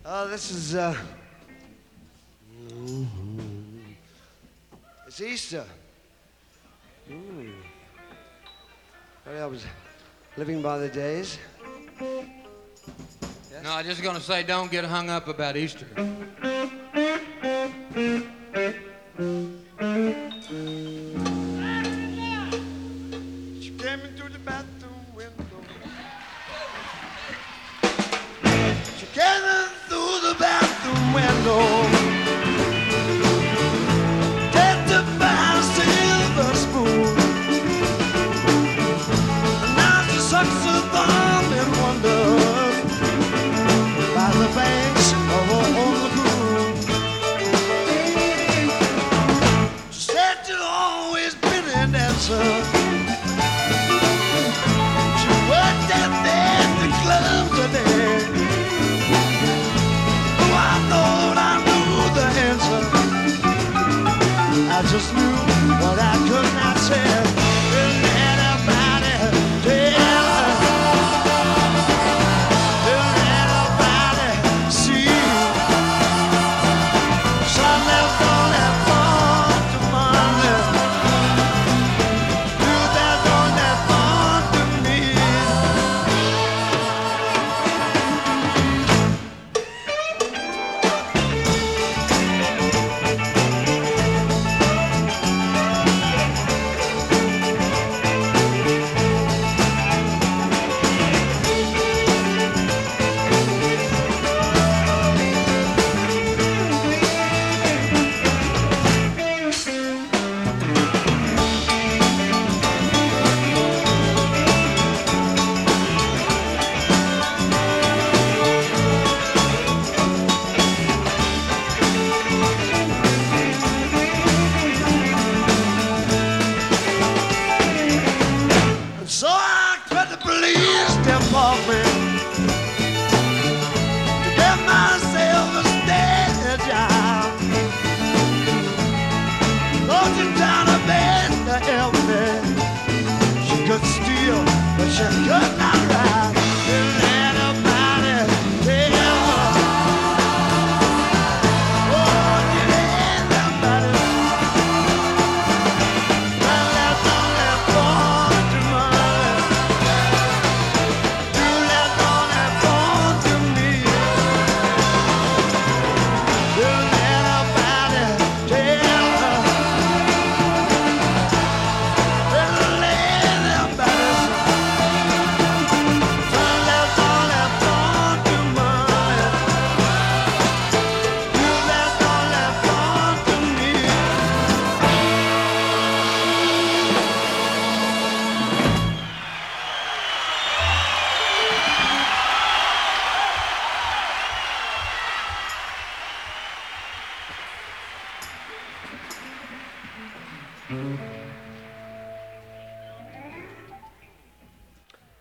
This is, it's Easter. Well, I was living by the days. Yes? No, I'm just going to say don't get hung up about Easter. She came into the bathroom window. She came in through the bathroom window. Take the fine silver spoon. And now she sucks her thumb and wonders by the banks of her own lagoon. She said she'd always been an dancer. She worked at the clubs today. Oh, I thought I knew the answer. I just knew what I could not say. Didn't anybody tell her? Didn't anybody see? Sunday from that far to Monday. Do that from that far to me. So I quit the police department to get myself a steady job. Thought you down a bed to help me. She could steal, but she could not ride. Didn't anybody tell her? Oh, did anybody? Well, that's only for tomorrow. You left on that phone to me. Didn't anybody tell her? Didn't anybody? You left on that phone to me. You left on that phone to me.